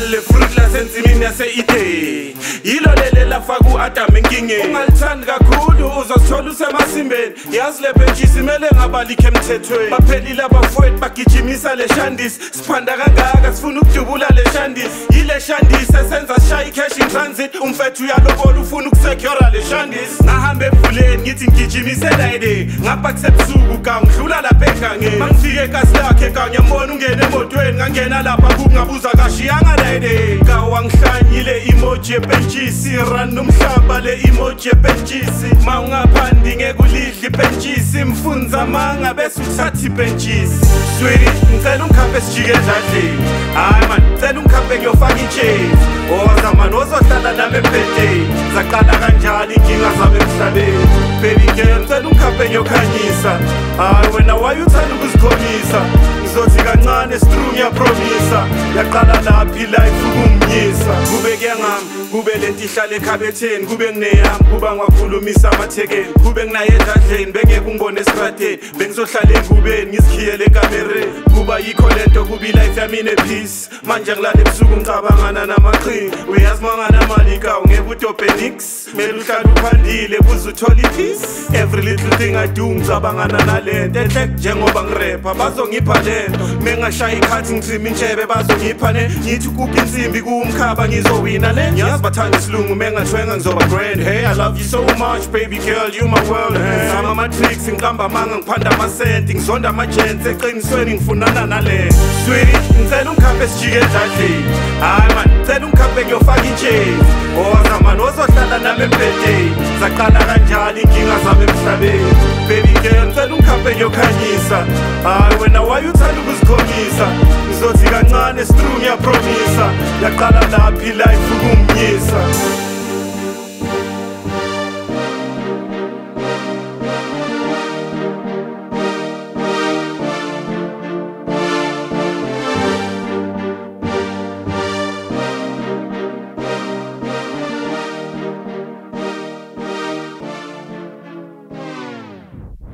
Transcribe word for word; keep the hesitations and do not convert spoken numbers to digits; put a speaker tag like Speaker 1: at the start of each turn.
Speaker 1: le fruit lasensimini yase-Eden yilo lele lafa ku-Adam enkingeni ungalithandi kakhulu uzosithola usemasimbeni yazi le bhentshisi imele ngabalikho emthethweni baphelile abafowethu bagijimisa le shandisi siphanda kangaka sifuna ukudubula le shandisi yile shandisi esenza sishaya i-cash in transit umfethu uyalobola ufuna ukusecura le shandisi ngahamba ebhuleni ngithi ngigijimise layide ngapha kusebusuku ka ngidlula lapha egangeni mangifike ekasi lakhe ka ngiyambona ungena emotweni ngangena lapha kungabuza kashiyanga layide ka wangihlanyile emoji yebhentshisi run umhlaba le emoji yebhentshisi ma ungaphandi ngeke ulidle ibhentshisi mfunza amanga bese uthatha ibhentshisi swiri ngicela ungikhambe sijike endladleni hayi man ngicela ungikhambe ngiyofaka i-chains oza man ozohlala nami ebhedeni zaqala kanjani inkinga zami emhlabeni baby girl ngicela ungikhambe ngiyokhanyisa hayi wena wayuthanda ukuzikhomisa ngizothi kancane stru ngiyapromisa yaqala laphi life ukungiyisa kube kuyangami kube lento ihlala ekhabetheni kube ngineyami kuba ngiwakhulumisa amathekeni kube nginaye endladleni bengeke ungibone esitradeni bengizohlala engubeni ngizikhiyele ekamereni kuba yikho lento kuba ilife yami inepeace manje ngilala ebusuku ngicabangana namaqhinga uyazi manganamali ka ungeke udobhe nix kumele uhlale uphandile kuze uthole ipeace every little thing I do ngicabangana nalento enhle njengoba ngirepha bazongipha lento mengashaya ikhathi ngithima intshebe bazongipha ne ngithi ukuphi insimbi kuwumkhaba ngizowina le ngiyazi bathanda isilungu mengathwenga ngizoba grand hey I love you so much baby girl you my world hey sama ama-tricks ngiqamba amanga ngiphanda amasenti ngizonda ama-gents eqinisweni ngifunana nale sweetie ngicela ungikhambe sijike endladleni hayi man ngicela ungikhambe ngiyofaka i-chains oza man ozohlala nami embhedeni zaqala kanjani inkinga zami emhlabeni baby girl ngicela ungikhambe ngiyokhanyisa hayi wena wayuthanda ukuzikhomisa ngizothi kancane stru ngiyapromisa yaqala laphi life ukungiyisa